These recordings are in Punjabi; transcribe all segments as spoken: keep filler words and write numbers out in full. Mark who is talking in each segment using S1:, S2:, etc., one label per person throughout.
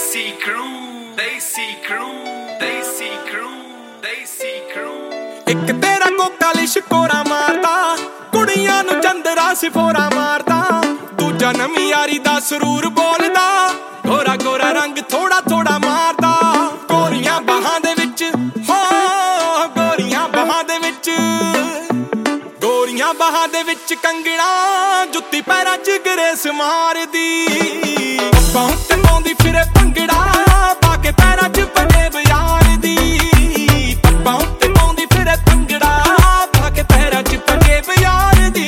S1: Desi crew, Desi crew, Desi crew, Desi crew।
S2: ਇੱਕ ਤੇਰਾ ਕੋਕਾ ਲਿਸ਼ਕੋਰਾ ਮਾਰਦਾ, ਕੁੜੀਆਂ ਨੂੰ ਚੰਦਰਾ ਸਿਫੋਰਾ ਮਾਰਦਾ। ਦੂਜਾ ਨਵੀਂ ਯਾਰੀ ਦਾ ਸਰੂਰ ਬੋਲਦਾ, ਗੋਰਾ ਗੋਰਾ ਰੰਗ ਥੋੜਾ ਥੋੜਾ ਮਾਰਦਾ। ਗੋਰੀਆਂ ਬਾਹਾਂ ਦੇ ਵਿੱਚ ਹੋ, ਗੋਰੀਆਂ ਬਾਹਾਂ ਦੇ ਵਿੱਚ, ਗੋਰੀਆਂ ਬਾਹਾਂ ਦੇ ਵਿੱਚ ਕੰਗਣਾ, ਜੁੱਤੀ ਪੈਰਾਂ 'ਚ ਗਰੇਸ ਮਾਰਦੀ। ਪੱਪਾਂ ਉੱਤੇ ਪਾਉਂਦੀ ਫਿਰੇ ਭੰਗੜਾ, ਪਾ ਕੇ ਪੈਰਾਂ 'ਚ ਪੰਜੇਬ ਯਾਰ ਦੀ। ਪੱਪਾਂ ਉੱਤੇ ਪਾਉਂਦੀ ਫਿਰੇ ਭੰਗੜਾ, ਪਾ ਕੇ ਪੈਰਾਂ 'ਚ ਪੰਜੇਬ ਯਾਰ ਦੀ।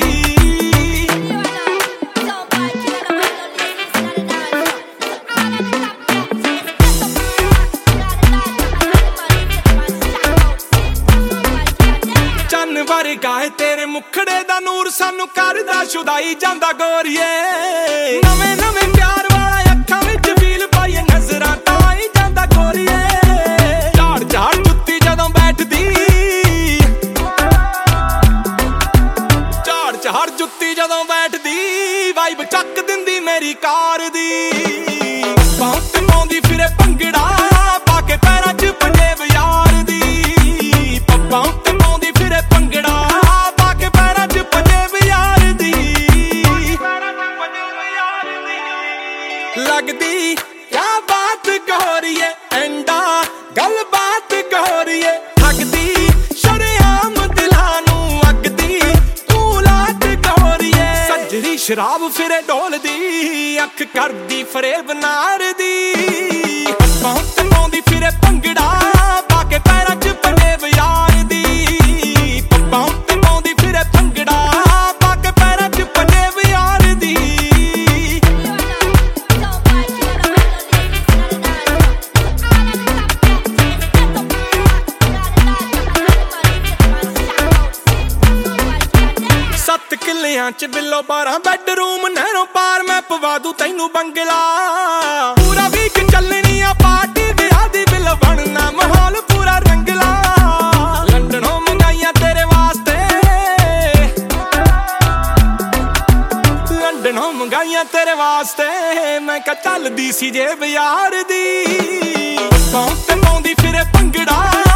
S2: ਚੰਨ ਵਰਗਾ ਏ ਤੇਰੇ ਮੁਖੜੇ ਦਾ ਨੂਰ, ਸਾਨੂੰ ਕਰਦਾ ਸ਼ੁਦਾਈ ਜਾਂਦਾ ਗੋਰੀਏ। ਨਵੇਂ ਨਵੇਂ ਪਿਆਰ ਵਾਲਾ ਅੱਖਾਂ ਵਿੱਚ ਫੀਲ ਪਾਈਏ, ਨਜ਼ਰਾਂ ਤਾਂ ਆਈ ਜਾਂਦਾ ਗੋਰੀਏ। ਝਾੜ ਝਾੜ ਜੁੱਤੀ ਜਦੋਂ ਬੈਠਦੀ, ਝਾੜ ਝਾੜ ਜੁੱਤੀ ਜਦੋਂ ਬੈਠਦੀ, ਵਾਈਬ ਚੱਕ ਦਿੰਦੀ ਮੇਰੀ ਕਾਰ ਦੀ। ਬਹੁਤ ਪਾਉਂਦੀ ਫਿਰੇ ਭੰਗੜਾ, ਪਾ ਕੇ ਪੈਰਾਂ 'ਚ ਪੰਜੇਬ ਯਾਰ ਦੀ। ਪੱਪਾਂ ਉੱਤੇ ਪਾਉਂਦੀ ਫਿਰੇ ਭੰਗੜਾ, ਪਾ ਕੇ ਪੈਰਾਂ 'ਚ ਪੰਜੇਬ ਯਾਰ ਦੀ। ਲੱਗਦੀ ਕਿਆ ਬਾਤ ਗੋਰੀਏ, ਐਂਡਾ ਗੱਲ ਬਾਤ ਗੋਰੀਏ। ਠੱਗਦੀ ਸ਼ਰੇਆਮ ਦਿਲਾਂ ਨੂੰ ਅੱਗਦੀ, ਤੂੰ ਲਾਟ ਗੋਰੀਏ। ਸੱਜਰੀ ਸ਼ਰਾਬ ਫਿਰੇ ਡੋਲਦੀ, ਅੱਖ ਕਰਦੀ ਫਰੇਬ ਨਾਰ ਦੀ। ਪੱਪਾਂ ਉੱਤੇ ਪਾਉਂਦੀ ਫਿਰੇ ਭੰਗੜਾ, ਪਾ ਕੇ ਪੈਰਾਂ 'ਚ ਪੰਜੇਬ ਯਾਰ ਦੀ। ਪੱਪਾਂ ਉੱਤੇ ਪਾਉਂਦੀ ਫਿਰੇ ਭੰਗੜਾ, ਪਾ ਕੇ ਪੈਰਾਂ 'ਚ ਪੰਜੇਬ ਯਾਰ ਦੀ। ਸੱਤ ਕਿੱਲਿਆਂ 'ਚ ਬਿੱਲੋ ਬਾਰਾਂ ਬੈਡਰੂਮ, ਨਹਿਰੋਂ ਪਾਰ ਮੈਂ ਪਵਾ ਦੂ ਤੈਨੂੰ ਬੰਗਲਾ। ਪੂਰਾ ਵੀਕ ਚੱਲਣੀ ਆ ਪਾਰਟੀ, ਵਿਆਹ ਦੀ ਬਿੱਲ ਬਣਨਾ ਮਾਹੌਲ ਪੂਰਾ ਰੰਗਲਾ। ਲੰਡਨੋਂ ਮੰਗਾਈਆਂ ਤੇਰੇ ਵਾਸਤੇ, ਲੰਡਨੋਂ ਮੰਗਾਈਆਂ ਤੇਰੇ ਵਾਸਤੇ। ਮੈਂ ਕਿਹਾ ਚੱਲਦੀ ਸੀ ਜੇਬ ਯਾਰ ਦੀ। ਪੱਪਾਂ ਉੱਤੇ ਪਾਉਂਦੀ ਫਿਰੇ ਭੰਗੜਾ,